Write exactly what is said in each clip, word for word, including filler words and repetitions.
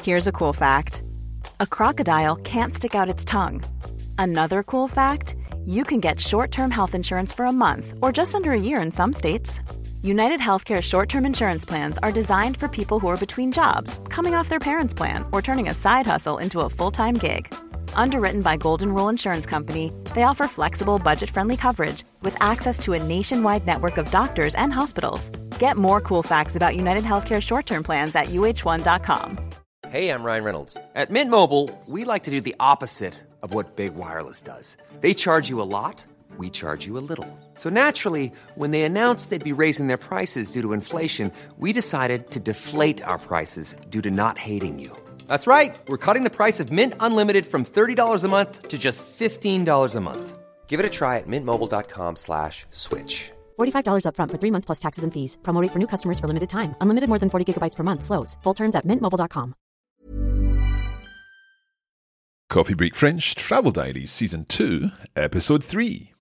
Here's a cool fact. A crocodile can't stick out its tongue. Another cool fact, you can get short-term health insurance for a month or just under a year in some states. United Healthcare short-term insurance plans are designed for people who are between jobs, coming off their parents' plan, or turning a side hustle into a full-time gig. Underwritten by Golden Rule Insurance Company, they offer flexible, budget-friendly coverage with access to a nationwide network of doctors and hospitals. Get more cool facts about United Healthcare short-term plans at U H one dot com. Hey, I'm Ryan Reynolds. At Mint Mobile, we like to do the opposite of what Big Wireless does. They charge you a lot, we charge you a little. So naturally, when they announced they'd be raising their prices due to inflation, we decided to deflate our prices due to not hating you. That's right. We're cutting the price of Mint Unlimited from thirty dollars a month to just fifteen dollars a month. Give it a try at mintmobile.com slash switch. forty-five dollars up front for three months plus taxes and fees. Promo rate for new customers for limited time. Unlimited more than forty gigabytes per month. Slows full terms at mint mobile dot com. Coffee Break French Travel Diaries Season two, Episode three.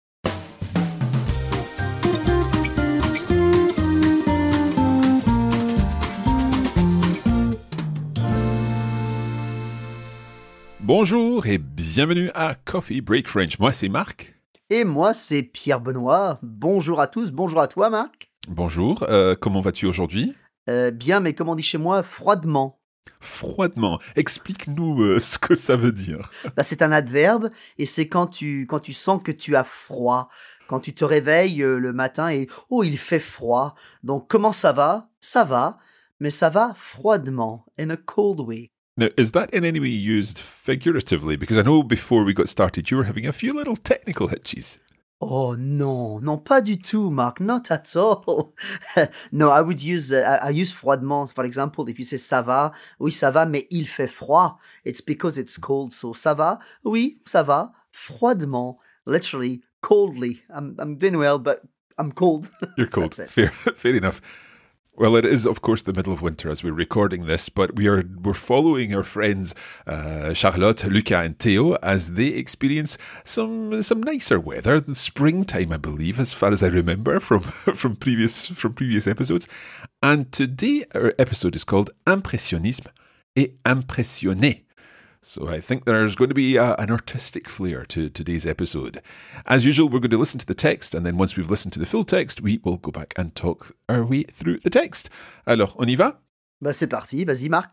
Bonjour et bienvenue à Coffee Break French. Moi, c'est Marc. Et moi, c'est Pierre Benoît. Bonjour à tous, bonjour à toi, Marc. Bonjour, euh, comment vas-tu aujourd'hui? euh, Bien, mais comme on dit chez moi, froidement. Froidement. Explique-nous euh, ce que ça veut dire. Bah, c'est un adverbe et c'est quand tu, quand tu sens que tu as froid. Quand tu te réveilles euh, le matin et « Oh, il fait froid ». Donc, comment ça va? Ça va, mais ça va froidement. In a cold way. Now, is that in any way used figuratively? Because I know before we got started, you were having a few little technical hitches. Oh non, non, pas du tout, Mark, not at all. No, I would use, uh, I use froidement, for example, if you say ça va, oui, ça va, mais il fait froid. It's because it's cold, so ça va, oui, ça va, froidement, literally, coldly. I'm, I'm doing well, but I'm cold. You're cold, fair, fair enough. Well, it is, of course, the middle of winter as we're recording this, but we are we're following our friends uh, Charlotte, Luca, and Theo as they experience some some nicer weather than springtime, I believe, as far as I remember from from previous from previous episodes. And today our episode is called Impressionnisme et Impressionné. So I think there's going to be a, an artistic flair to today's episode. As usual, we're going to listen to the text, and then once we've listened to the full text, we will go back and talk our way through the text. Alors, on y va? Bah c'est parti, vas-y Marc.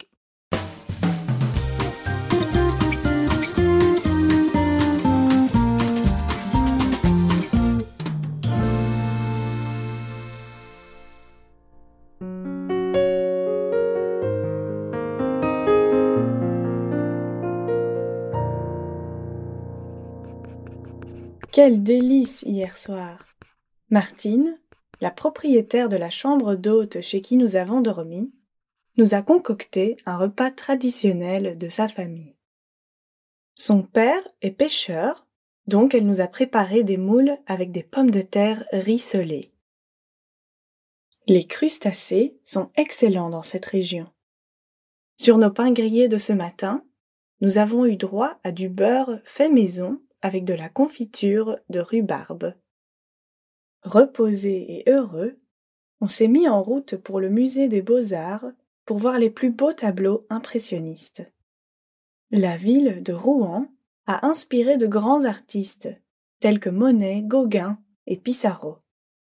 Quel délice hier soir! Martine, la propriétaire de la chambre d'hôte chez qui nous avons dormi, nous a concocté un repas traditionnel de sa famille. Son père est pêcheur, donc elle nous a préparé des moules avec des pommes de terre rissolées. Les crustacés sont excellents dans cette région. Sur nos pains grillés de ce matin, nous avons eu droit à du beurre fait maison avec de la confiture de rhubarbe. Reposés et heureux, on s'est mis en route pour le musée des Beaux-Arts pour voir les plus beaux tableaux impressionnistes. La ville de Rouen a inspiré de grands artistes tels que Monet, Gauguin et Pissarro.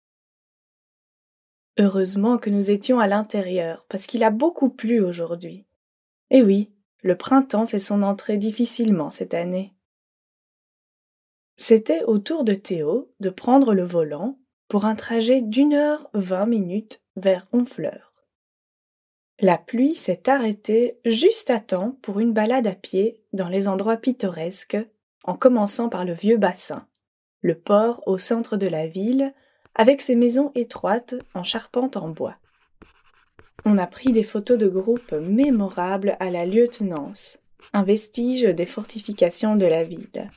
Heureusement que nous étions à l'intérieur parce qu'il a beaucoup plu aujourd'hui. Et oui, le printemps fait son entrée difficilement cette année. C'était au tour de Théo de prendre le volant pour un trajet d'une heure vingt minutes vers Honfleur. La pluie s'est arrêtée juste à temps pour une balade à pied dans les endroits pittoresques, en commençant par le vieux bassin, le port au centre de la ville, avec ses maisons étroites en charpente en bois. On a pris des photos de groupe mémorables à la lieutenance, un vestige des fortifications de la ville.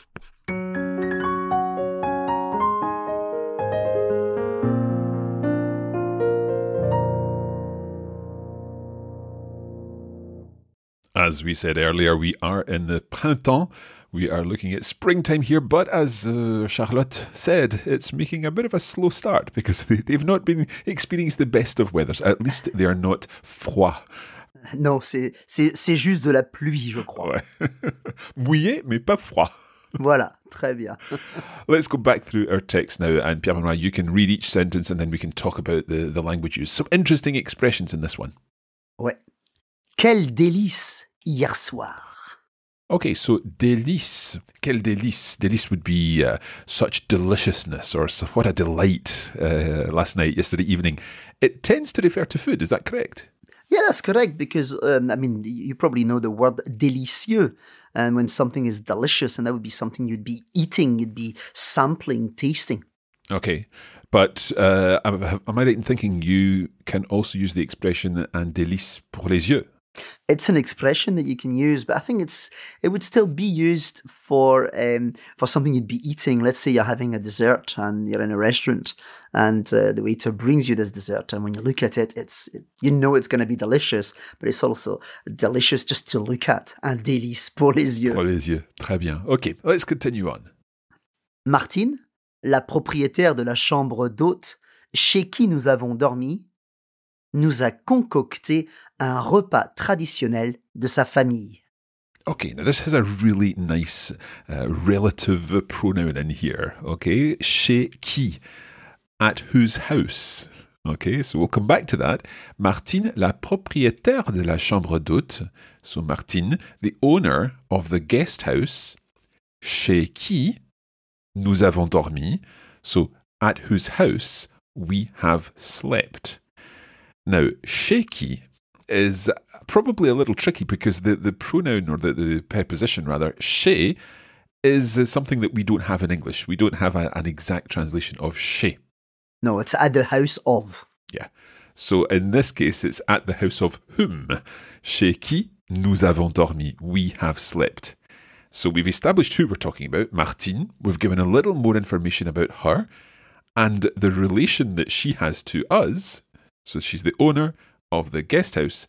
As we said earlier, we are in the printemps. We are looking at springtime here, but as uh, Charlotte said, it's making a bit of a slow start because they, they've not been experiencing the best of weathers. At least they are not froid. Non, c'est, c'est, c'est juste de la pluie, je crois. Ouais. Mouillé, mais pas froid. Voilà, très bien. Let's go back through our text now, and Pierre-Benoit, you can read each sentence and then we can talk about the, the language used. Some interesting expressions in this one. Ouais. Quel délice hier soir. Okay, so délice. Quel délice. Délice would be uh, such deliciousness or so, what a delight uh, last night, yesterday evening. It tends to refer to food, is that correct? Yeah, that's correct because, um, I mean, you probably know the word délicieux. And when something is delicious, and that would be something you'd be eating, you'd be sampling, tasting. Okay, but uh, am, am I right in thinking you can also use the expression un délice pour les yeux? It's an expression that you can use, but I think it's it would still be used for um, for something you'd be eating. Let's say you're having a dessert and you're in a restaurant, and uh, the waiter brings you this dessert, and when you look at it, it's it, you know it's going to be delicious, but it's also delicious just to look at. Un délice pour les yeux. Pour les yeux, très bien. Okay, let's continue on. Martine, la propriétaire de la chambre d'hôte chez qui nous avons dormi, nous a concocté un repas traditionnel de sa famille. Okay, now this has a really nice uh, relative pronoun in here, okay? Chez qui? At whose house? Okay, so we'll come back to that. Martine, la propriétaire de la chambre d'hôte. So Martine, the owner of the guest house. Chez qui? Nous avons dormi. So at whose house we have slept. Now, chez qui is probably a little tricky because the, the pronoun, or the, the preposition rather, chez, is something that we don't have in English. We don't have a, an exact translation of chez. No, it's at the house of. Yeah. So in this case, it's at the house of whom? Chez qui nous avons dormi. We have slept. So we've established who we're talking about, Martine. We've given a little more information about her and the relation that she has to us. So she's the owner of the guest house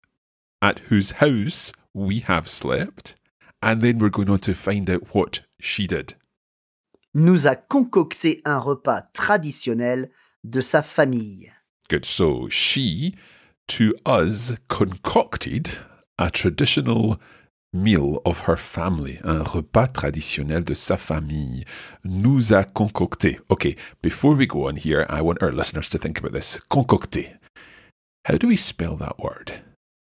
at whose house we have slept. And then we're going on to find out what she did. Nous a concocté un repas traditionnel de sa famille. Good. So she, to us, concocted a traditional meal of her family, un repas traditionnel de sa famille. Nous a concocté. Okay, before we go on here, I want our listeners to think about this. Concocté. How do we spell that word?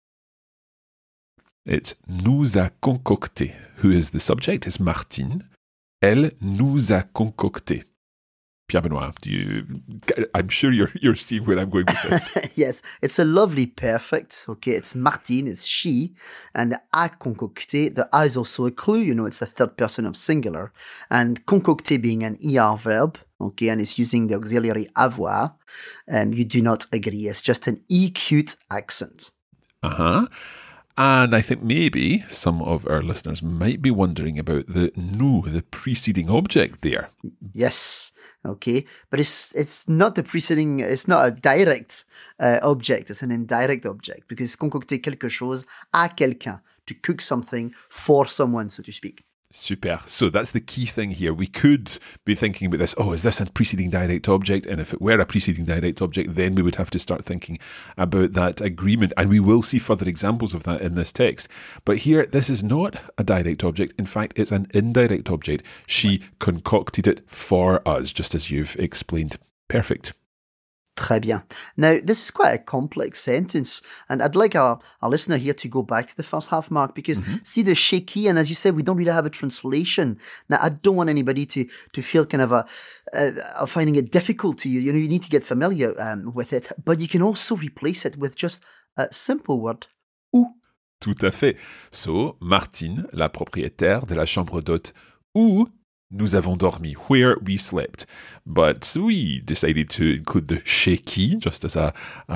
It's nous a concocté. Who is the subject? It's Martine. Elle nous a concocté. Pierre-Benoit, do you, I'm sure you're you're seeing where I'm going with this. Yes, it's a lovely perfect. Okay, it's Martine, it's she, and a concocté. The a is also a clue. You know, it's the third person of singular, and concocté being an er verb. Okay, and it's using the auxiliary avoir. And you do not agree. It's just an E cute accent. Uh huh. And I think maybe some of our listeners might be wondering about the nous, the preceding object there. Yes, okay, but it's it's not the preceding, it's not a direct uh, object, it's an indirect object, because it's concocter quelque chose à quelqu'un, to cook something for someone, so to speak. Super. So that's the key thing here. We could be thinking about this, oh, is this a preceding direct object? And if it were a preceding direct object, then we would have to start thinking about that agreement. And we will see further examples of that in this text. But here, this is not a direct object. In fact, it's an indirect object. She concocted it for us, just as you've explained. Perfect. Très bien. Now, this is quite a complex sentence, and I'd like our, our listener here to go back to the first half, Mark, because mm-hmm. see the chez qui, and as you said, we don't really have a translation. Now, I don't want anybody to to feel kind of a uh, finding it difficult to you. You know, you need to get familiar um, with it, but you can also replace it with just a simple word, où. Tout à fait. So, Martine, la propriétaire de la chambre d'hôte, où nous avons dormi, where we slept. But we decided to include the chez qui, just as a, a,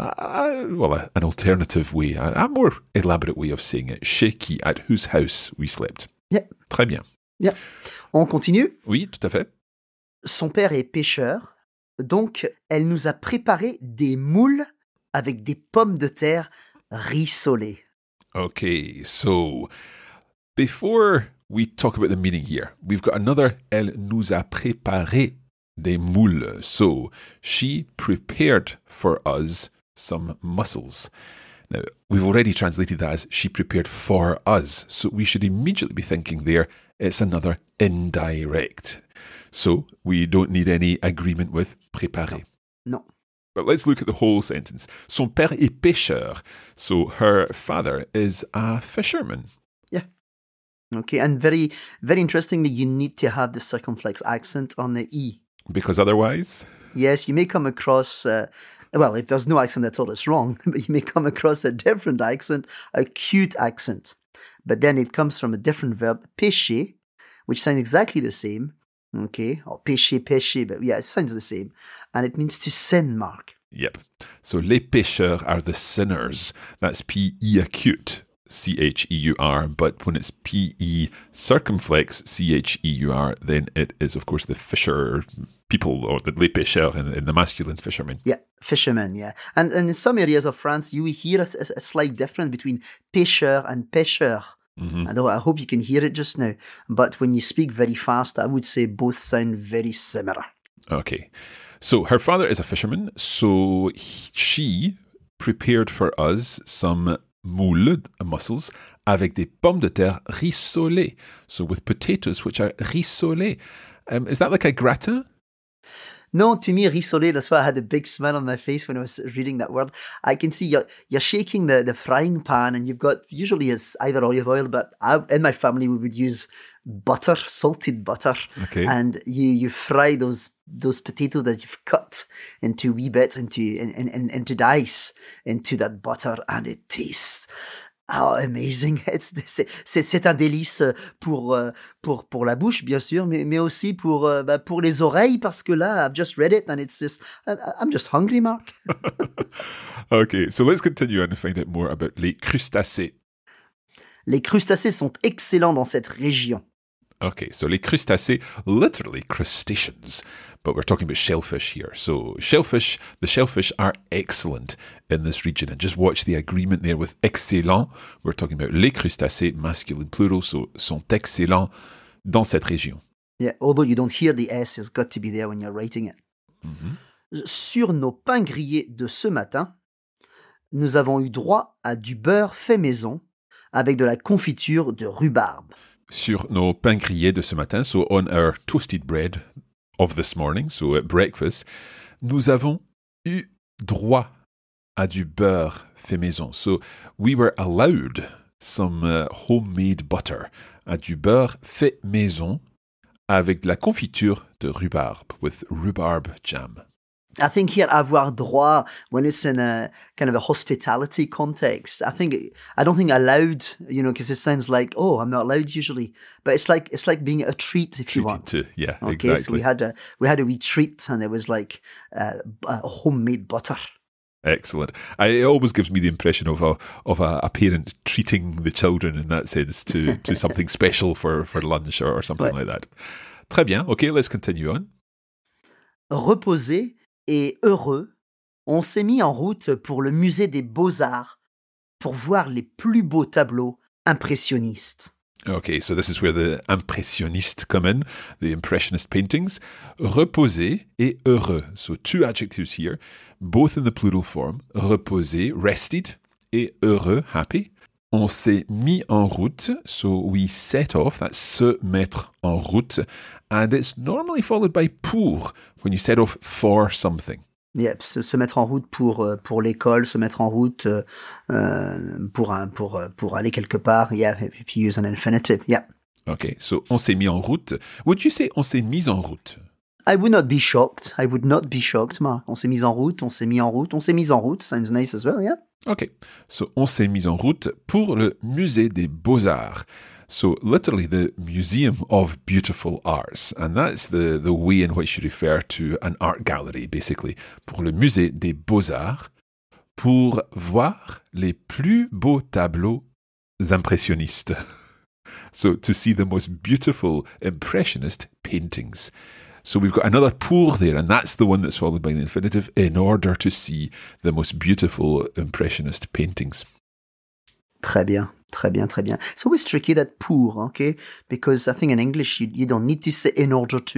a well, a, an alternative way, a, a more elaborate way of saying it. Chez qui, at whose house we slept. Yeah. Très bien. Yeah. On continue? Oui, tout à fait. Son père est pêcheur, donc elle nous a préparé des moules avec des pommes de terre rissolées. Okay, so before we talk about the meaning here, we've got another, elle nous a préparé des moules. So she prepared for us some mussels. Now, we've already translated that as she prepared for us. So we should immediately be thinking there, it's another indirect. So we don't need any agreement with préparer. No. But let's look at the whole sentence. Son père est pêcheur. So her father is a fisherman. Yeah. Okay, and very, very interestingly, you need to have the circumflex accent on the E. Because otherwise? Yes, you may come across, uh, well, if there's no accent at all, it's wrong, but you may come across a different accent, a cute accent. But then it comes from a different verb, pêcher, which sounds exactly the same, okay? Or péché, péché, but yeah, it sounds the same. And it means to sin, Mark. Yep. So les pécheurs are the sinners. That's P E acute, C H E U R. But when it's P E circumflex, C H E U R, then it is, of course, the fisher people, or the les pêcheurs in, in the masculine fishermen. Yeah, fishermen, yeah. And, and in some areas of France, you will hear a, a slight difference between pêcheur and pêcheur. Mm-hmm. And I hope you can hear it just now. But when you speak very fast, I would say both sound very similar. Okay. So her father is a fisherman, so he, she prepared for us some moules, mussels, avec des pommes de terre rissolées. So with potatoes, which are rissolées. Um, is that like a gratin? No, to me, rissolé, that's why I had a big smile on my face when I was reading that word. I can see you're, you're shaking the, the frying pan and you've got, usually it's either olive oil, but I, in my family we would use butter, salted butter. Okay. And you, you fry those those potatoes that you've cut into wee bits, into, in, in, into dice, into that butter, and it tastes... Oh, amazing. It's, c'est, c'est, c'est un délice pour, pour, pour la bouche, bien sûr, mais, mais aussi pour, bah, pour les oreilles, parce que là, I've just read it and it's just, I'm just hungry, Mark. Okay, so let's continue and find out more about les crustacés. Les crustacés sont excellents dans cette région. Okay, so les crustacés, literally crustaceans, but we're talking about shellfish here. So shellfish, the shellfish are excellent in this region. And just watch the agreement there with excellent. We're talking about les crustacés, masculine plural, so sont excellents dans cette région. Yeah, although you don't hear the S, it's got to be there when you're writing it. Mm-hmm. Sur nos pains grillés de ce matin, nous avons eu droit à du beurre fait maison avec de la confiture de rhubarbe. Sur nos pains grillés de ce matin, so on our toasted bread of this morning, so at breakfast, nous avons eu droit à du beurre fait maison. So we were allowed some uh, homemade butter, à du beurre fait maison avec de la confiture de rhubarbe, with rhubarb jam. I think here avoir droit, when it's in a kind of a hospitality context, I think, I don't think allowed, you know, because it sounds like, oh, I'm not allowed usually. But it's like, it's like being a treat if Treated you want. to, yeah, okay, exactly. So we had a, we had a wee treat and it was like uh, a homemade butter. Excellent. I, it always gives me the impression of a of a, a parent treating the children in that sense to, to something special for, for lunch or, or something ouais. like that. Très bien. Okay, let's continue on. Reposé et heureux, on s'est mis en route pour le musée des Beaux-Arts pour voir les plus beaux tableaux impressionnistes. Okay, so this is where the impressionnistes come in, the impressionist paintings. Reposé et heureux. So two adjectives here, both in the plural form. Reposé, rested, et heureux, happy. On s'est mis en route, so we set off, that's se mettre en route, and it's normally followed by pour, when you set off for something. Yep, se, se mettre en route pour, pour l'école, se mettre en route uh, pour, un, pour, pour aller quelque part, yeah, if you use an infinitive, yeah. Okay, so on s'est mis en route. Would you say on s'est mis en route? I would not be shocked. I would not be shocked, Mark. On s'est mis en route, on s'est mis en route, on s'est mis en route. Sounds nice as well, yeah? Okay, so on s'est mis en route pour le musée des Beaux-Arts. So literally the Museum of Beautiful Arts. And that's the, the way in which you refer to an art gallery, basically. Pour le musée des Beaux-Arts, pour voir les plus beaux tableaux impressionnistes. So to see the most beautiful impressionist paintings. So we've got another pour there, and that's the one that's followed by the infinitive, in order to see the most beautiful impressionist paintings. Très bien, très bien, très bien. It's always tricky, that pour, okay? Because I think in English, you, you don't need to say in order to.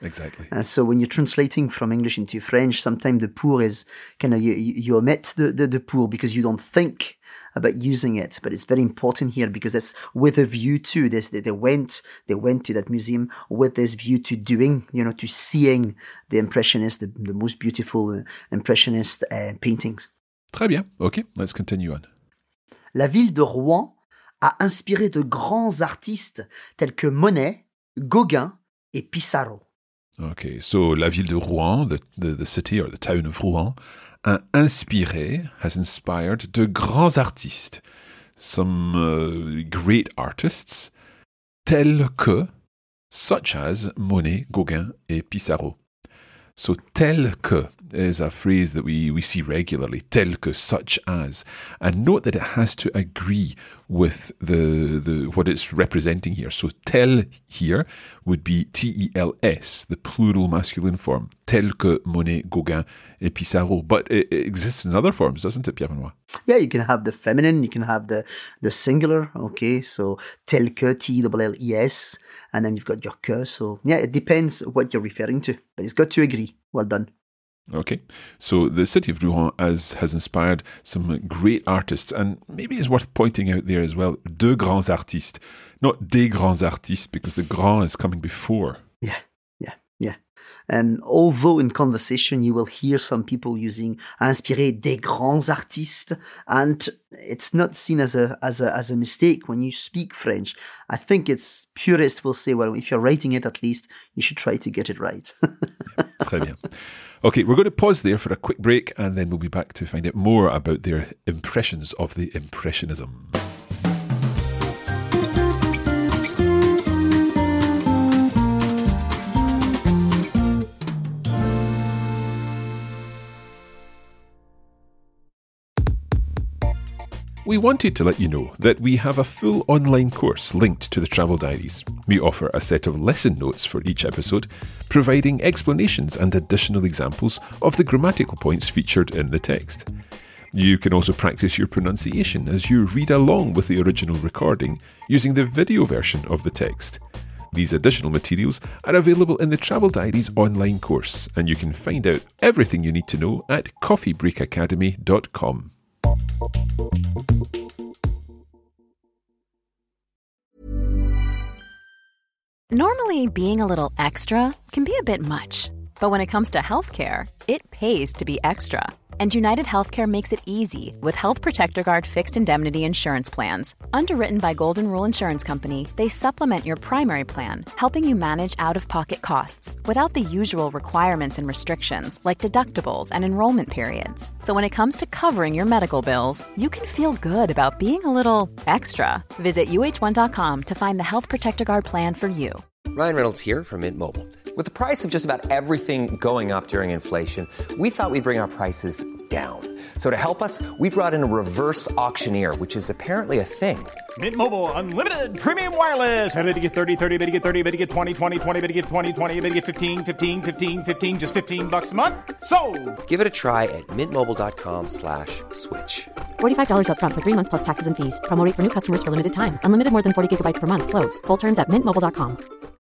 Exactly. Uh, so when you're translating from English into French, sometimes the pour is kind of, you, you omit the, the, the pour because you don't think about using it. But it's very important here because that's with a view to this. They, they went, they went to that museum with this view to doing, you know, to seeing the Impressionist, the, the most beautiful uh, Impressionist uh, paintings. Très bien. Okay, let's continue on. La ville de Rouen a inspiré de grands artistes tels que Monet, Gauguin et Pissarro. Okay, so la ville de Rouen, the, the, the city or the town of Rouen, a inspiré, has inspired de grands artistes, some uh, great artists, tels que, such as Monet, Gauguin et Pissarro. So tel que is a phrase that we, we see regularly, tel que, such as. And note that it has to agree with the, the what it's representing here. So tel here would be T E L S, the plural masculine form. Tel que Monet, Gauguin et Pissarro. But it, it exists in other forms, doesn't it, Pierre-Benoit? Yeah, you can have the feminine, you can have the, the singular, okay? So tel que, T L L E S, and then you've got your que. So yeah, it depends what you're referring to, but it's got to agree. Well done. Okay, so the city of Rouen has, has inspired some great artists, and maybe it's worth pointing out there as well, de grands artistes, not des grands artistes, because the grand is coming before. Yeah, yeah, yeah. And although in conversation you will hear some people using inspiré des grands artistes, and it's not seen as a as a as a mistake when you speak French. I think it's purists will say, well, if you're writing it, at least you should try to get it right. Très bien. Okay, we're going to pause there for a quick break, and then we'll be back to find out more about their impressions of the Impressionism. We wanted to let you know that we have a full online course linked to the Travel Diaries. We offer a set of lesson notes for each episode, providing explanations and additional examples of the grammatical points featured in the text. You can also practice your pronunciation as you read along with the original recording using the video version of the text. These additional materials are available in the Travel Diaries online course, and you can find out everything you need to know at coffee break academy dot com. Normally, being a little extra can be a bit much, but when it comes to healthcare, it pays to be extra. And United Healthcare makes it easy with Health Protector Guard fixed indemnity insurance plans. Underwritten by Golden Rule Insurance Company, they supplement your primary plan, helping you manage out-of-pocket costs without the usual requirements and restrictions like deductibles and enrollment periods. So when it comes to covering your medical bills, you can feel good about being a little extra. Visit U H one dot com to find the Health Protector Guard plan for you. Ryan Reynolds here from Mint Mobile. With the price of just about everything going up during inflation, we thought we'd bring our prices down. So to help us, we brought in a reverse auctioneer, which is apparently a thing. Mint Mobile Unlimited Premium Wireless. How to get thirty, thirty, how to get thirty, how to get twenty, twenty, twenty, how to get twenty, twenty, how to get fifteen, fifteen, fifteen, fifteen, just fifteen bucks a month? Sold! Give it a try at mintmobile.com slash switch. forty-five dollars up front for three months plus taxes and fees. Promo rate for new customers for limited time. Unlimited more than forty gigabytes per month. Slows full terms at mint mobile dot com.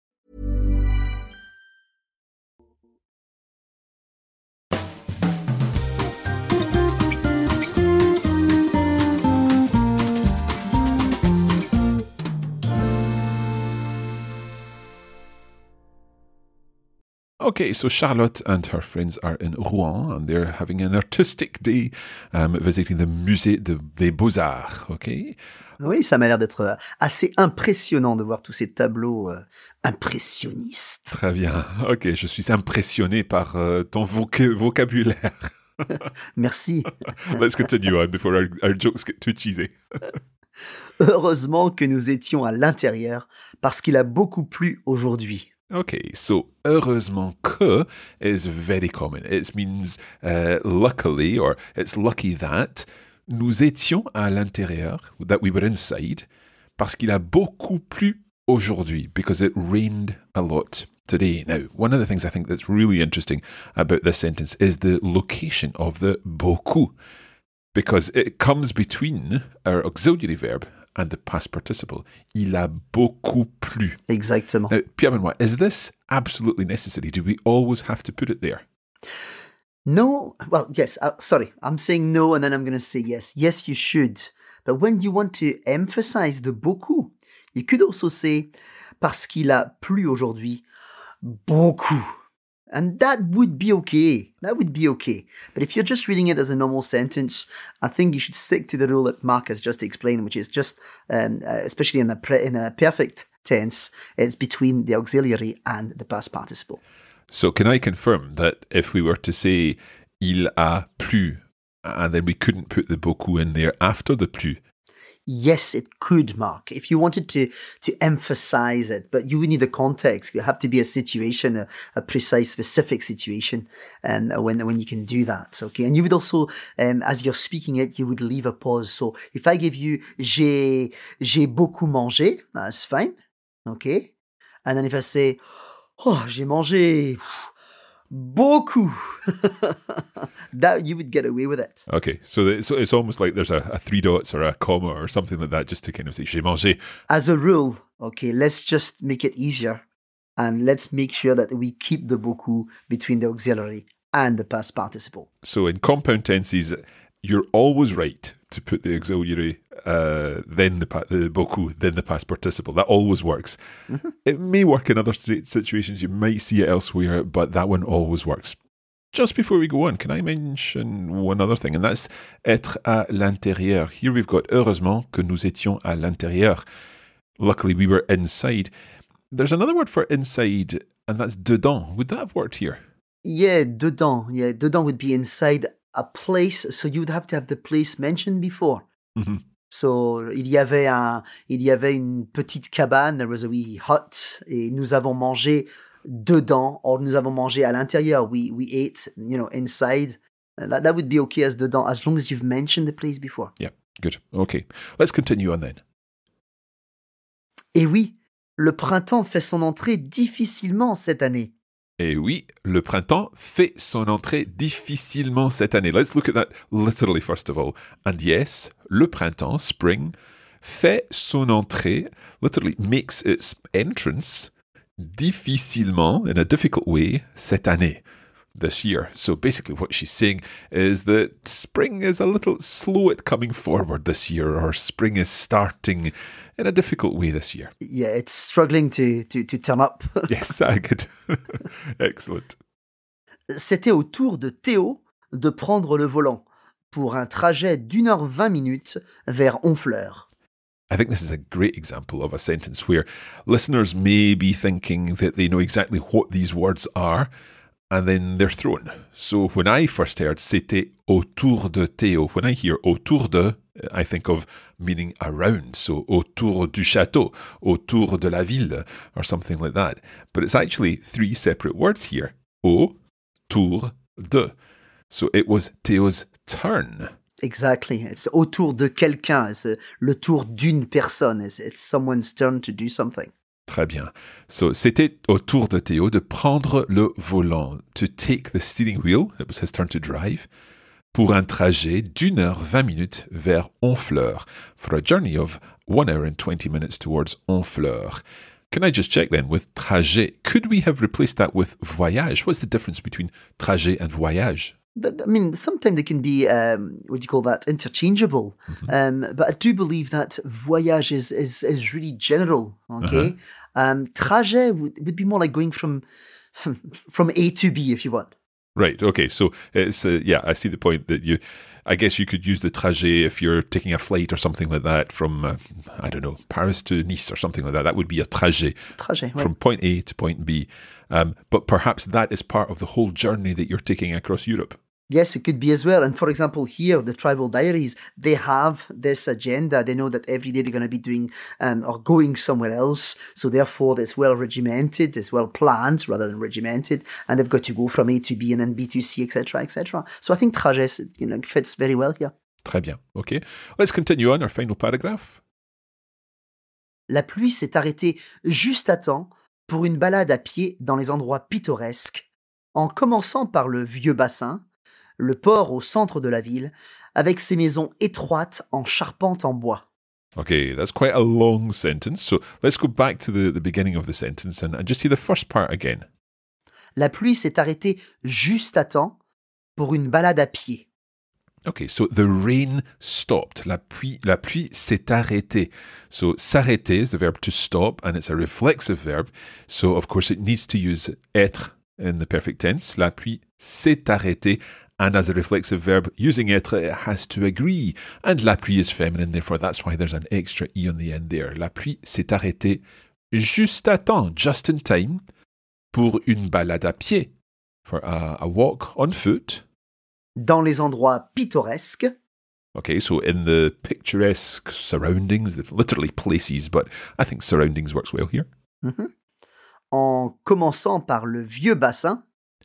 Okay, so Charlotte and her friends are in Rouen, and they're having an artistic day, um, visiting the Musée de, des Beaux-Arts, okay? Oui, ça m'a l'air d'être assez impressionnant de voir tous ces tableaux euh, impressionnistes. Très bien. Ok, je suis impressionné par euh, ton voc- vocabulaire. Merci. Let's continue on before our, our jokes get too cheesy. Heureusement que nous étions à l'intérieur parce qu'il a beaucoup plu aujourd'hui. Okay, so heureusement que is very common. It means uh, luckily, or it's lucky that nous étions à l'intérieur, that we were inside, parce qu'il a beaucoup plu aujourd'hui, because it rained a lot today. Now, one of the things I think that's really interesting about this sentence is the location of the beaucoup, because it comes between our auxiliary verb and the past participle. Il a beaucoup plu. Exactement. Now, Pierre-Benoit, is this absolutely necessary? Do we always have to put it there? No, well, yes, uh, sorry, I'm saying no and then I'm going to say yes. Yes, you should. But when you want to emphasize the beaucoup, you could also say parce qu'il a plu aujourd'hui, beaucoup. And that would be okay. That would be okay. But if you're just reading it as a normal sentence, I think you should stick to the rule that Mark has just explained, which is just, um, uh, especially in a, pre- in a perfect tense, it's between the auxiliary and the past participle. So can I confirm that if we were to say il a plu, and then we couldn't put the beaucoup in there after the plu? Yes, it could, Mark, if you wanted to to emphasize it, but you would need a context. You have to be a situation, a, a precise, specific situation, and when when you can do that, okay? And you would also, um, as you're speaking it, you would leave a pause. So if I give you j'ai j'ai beaucoup mangé, that's fine, okay? And then if I say oh j'ai mangé beaucoup, that you would get away with it. Okay, so, the, so it's almost like there's a, a three dots or a comma or something like that just to kind of say j'ai mangé. As a rule, okay, let's just make it easier and let's make sure that we keep the beaucoup between the auxiliary and the past participle. So in compound tenses, you're always right to put the auxiliary, uh, then the, pa- the beaucoup, then the past participle. That always works. Mm-hmm. It may work in other situations. You might see it elsewhere, but that one always works. Just before we go on, can I mention one other thing? And that's être à l'intérieur. Here we've got heureusement que nous étions à l'intérieur. Luckily, we were inside. There's another word for inside, and that's dedans. Would that have worked here? Yeah, dedans. Yeah, dedans would be inside a place, so you would have to have the place mentioned before. Mm-hmm. So, il y avait un, il y avait une petite cabane, there was a wee hut, et nous avons mangé dedans, or nous avons mangé à l'intérieur. We we ate, you know, inside. That, that would be okay as dedans, as long as you've mentioned the place before. Yeah, good. Okay, let's continue on then. Et oui, le printemps fait son entrée difficilement cette année. Et oui, le printemps fait son entrée difficilement cette année. Let's look at that literally first of all. And yes, le printemps, spring, fait son entrée, literally makes its entrance difficilement, in a difficult way, cette année, this year. So basically what she's saying is that spring is a little slow at coming forward this year, or spring is starting in a difficult way this year. Yeah, it's struggling to, to, to turn up. Yes, I could. Excellent. C'était au tour de Théo de prendre le volant pour un trajet d'une heure vingt minutes vers Honfleur. I think this is a great example of a sentence where listeners may be thinking that they know exactly what these words are, and then they're thrown. So when I first heard c'était autour de Théo, when I hear autour de, I think of meaning around. So autour du château, autour de la ville, or something like that. But it's actually three separate words here. Autour de. So it was Théo's turn. Exactly. It's autour de quelqu'un. It's uh, le tour d'une personne. It's, it's someone's turn to do something. Très bien. So, c'était au tour de Théo de prendre le volant, to take the steering wheel, it was his turn to drive, pour un trajet d'une heure vingt minutes vers Honfleur, for a journey of one hour and twenty minutes towards Honfleur. Can I just check then with trajet? Could we have replaced that with voyage? What's the difference between trajet and voyage? I mean, sometimes they can be, um, what do you call that, interchangeable. Mm-hmm. Um, but I do believe that voyage is is, is really general, okay? Uh-huh. Um, trajet would, would be more like going from from A to B, if you want. Right, okay. So, it's uh, yeah, I see the point that you, I guess you could use the trajet if you're taking a flight or something like that from, uh, I don't know, Paris to Nice or something like that. That would be a trajet. Trajet, From right. point A to point B. Um, but perhaps that is part of the whole journey that you're taking across Europe. Yes, it could be as well. And for example, here, the Tribal Diaries, they have this agenda. They know that every day they're going to be doing um, or going somewhere else. So therefore, it's well regimented, it's well planned rather than regimented. And they've got to go from A to B and then B to C, et cetera, et cetera. So I think trajet, you know, fits very well here. Très bien. Okay. Let's continue on our final paragraph. La pluie s'est arrêtée juste à temps pour une balade à pied dans les endroits pittoresques, en commençant par le vieux bassin, le port au centre de la ville, avec ses maisons étroites en charpente en bois. Okay, that's quite a long sentence. So let's go back to the, the beginning of the sentence and, and just see the first part again. La pluie s'est arrêtée juste à temps pour une balade à pied. Okay, so the rain stopped. La pluie, la pluie s'est arrêtée. So s'arrêter is the verb to stop, and it's a reflexive verb. So of course it needs to use être in the perfect tense. La pluie s'est arrêtée. And as a reflexive verb, using être, it has to agree. And la pluie is feminine, therefore that's why there's an extra E on the end there. La pluie s'est arrêtée juste à temps, just in time, pour une balade à pied, for a, a walk on foot. Dans les endroits pittoresques. Okay, so in the picturesque surroundings, literally places, but I think surroundings works well here. Mm-hmm. En commençant par le vieux bassin.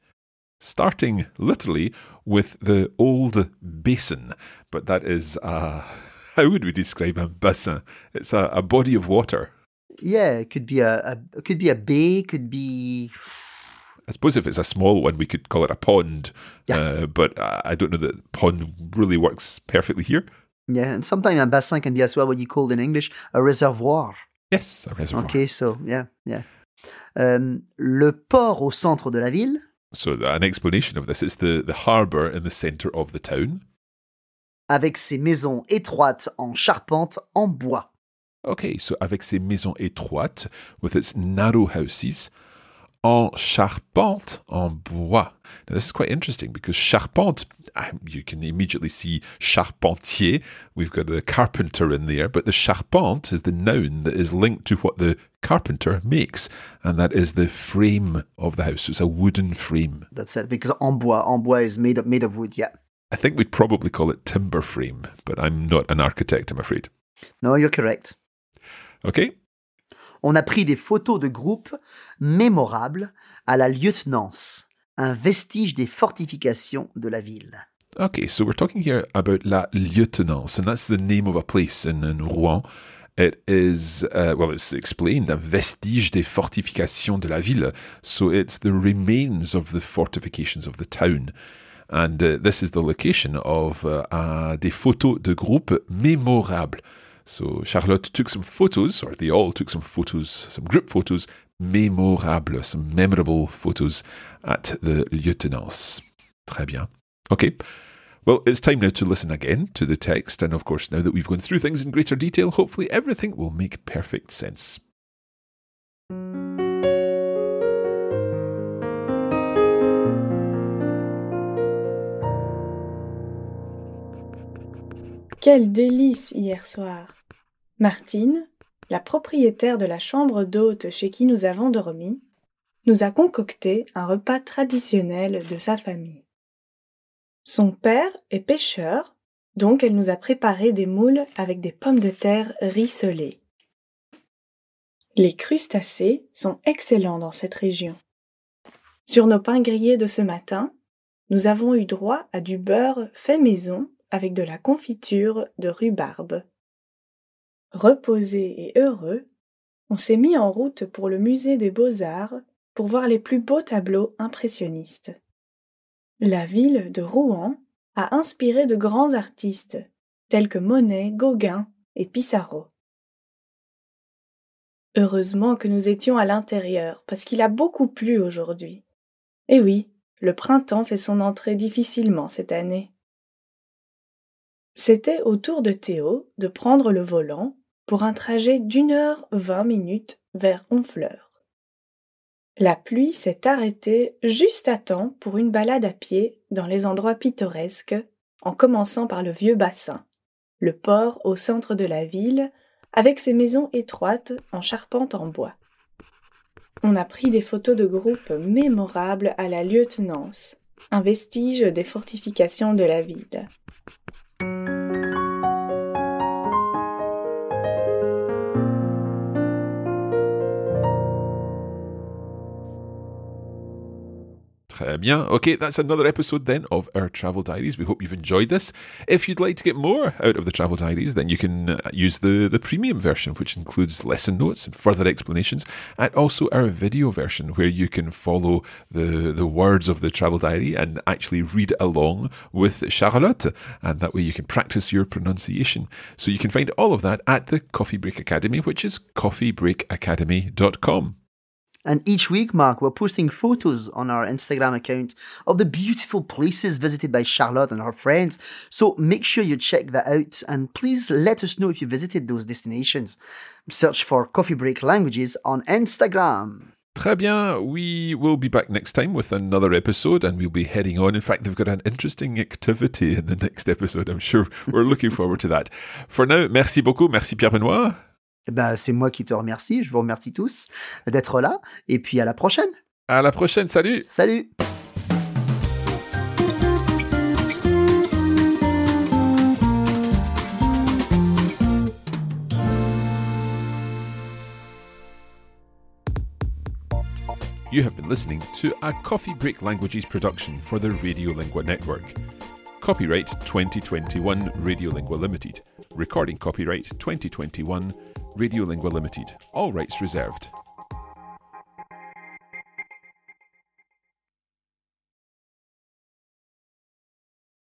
Starting literally with the old basin, but that is, uh, how would we describe a bassin? It's a, a body of water. Yeah, it could be a, a could be a bay, could be. I suppose if it's a small one, we could call it a pond. Yeah. Uh, but I don't know that pond really works perfectly here. Yeah, and sometimes a bassin can be as well what you call in English a reservoir. Yes, a reservoir. Okay, so yeah, yeah. Um, le port au centre de la ville. So an explanation of this is the, the harbour in the centre of the town. Avec ses maisons étroites en charpente en bois. Okay, so avec ses maisons étroites, with its narrow houses, en charpente, en bois. Now this is quite interesting because charpente, you can immediately see charpentier. We've got the carpenter in there, but the charpente is the noun that is linked to what the carpenter makes, and that is the frame of the house. So it's a wooden frame. That's it, because en bois, en bois is made of, made of wood, yeah. I think we'd probably call it timber frame, but I'm not an architect, I'm afraid. No, you're correct. Okay. On a pris des photos de groupe mémorables à la lieutenance, un vestige des fortifications de la ville. Okay, so we're talking here about La Lieutenance, and that's the name of a place in, in Rouen. It is, uh, well, it's explained, un vestige des fortifications de la ville. So it's the remains of the fortifications of the town. And uh, this is the location of uh, uh, des photos de groupe mémorables. So Charlotte took some photos, or they all took some photos, some group photos, mémorables, some memorable photos at the Lieutenance. Très bien. Okay. Well, it's time now to listen again to the text, and of course, now that we've gone through things in greater detail, hopefully everything will make perfect sense. Quel délice hier soir! Martine, la propriétaire de la chambre d'hôte chez qui nous avons dormi, nous a concocté un repas traditionnel de sa famille. Son père est pêcheur, donc elle nous a préparé des moules avec des pommes de terre rissolées. Les crustacés sont excellents dans cette région. Sur nos pains grillés de ce matin, nous avons eu droit à du beurre fait maison avec de la confiture de rhubarbe. Reposés et heureux, on s'est mis en route pour le musée des Beaux-Arts pour voir les plus beaux tableaux impressionnistes. La ville de Rouen a inspiré de grands artistes tels que Monet, Gauguin et Pissarro. Heureusement que nous étions à l'intérieur parce qu'il a beaucoup plu aujourd'hui. Et oui, le printemps fait son entrée difficilement cette année. C'était au tour de Théo de prendre le volant pour un trajet d'une heure vingt minutes vers Honfleur. La pluie s'est arrêtée juste à temps pour une balade à pied dans les endroits pittoresques, en commençant par le vieux bassin, le port au centre de la ville, avec ses maisons étroites en charpente en bois. On a pris des photos de groupe mémorables à la lieutenance, un vestige des fortifications de la ville. Très Très bien. Okay, that's another episode then of our Travel Diaries. We hope you've enjoyed this. If you'd like to get more out of the Travel Diaries, then you can uh, use the, the premium version, which includes lesson notes and further explanations, and also our video version, where you can follow the, the words of the Travel Diary and actually read along with Charlotte, and that way you can practice your pronunciation. So you can find all of that at the Coffee Break Academy, which is coffee break academy dot com. And each week, Mark, we're posting photos on our Instagram account of the beautiful places visited by Charlotte and her friends. So make sure you check that out, and please let us know if you visited those destinations. Search for Coffee Break Languages on Instagram. Très bien. We will be back next time with another episode, and we'll be heading on. In fact, they've got an interesting activity in the next episode. I'm sure we're looking forward to that. For now, merci beaucoup. Merci Pierre-Benoît. Ben, c'est moi qui te remercie. Je vous remercie tous d'être là. Et puis à la prochaine. À la prochaine. Salut. Salut. You have been listening to a Coffee Break Languages production for the Radiolingua Network. Copyright twenty twenty-one Radiolingua Limited. Recording copyright twenty twenty-one Radiolingua Limited. All rights reserved.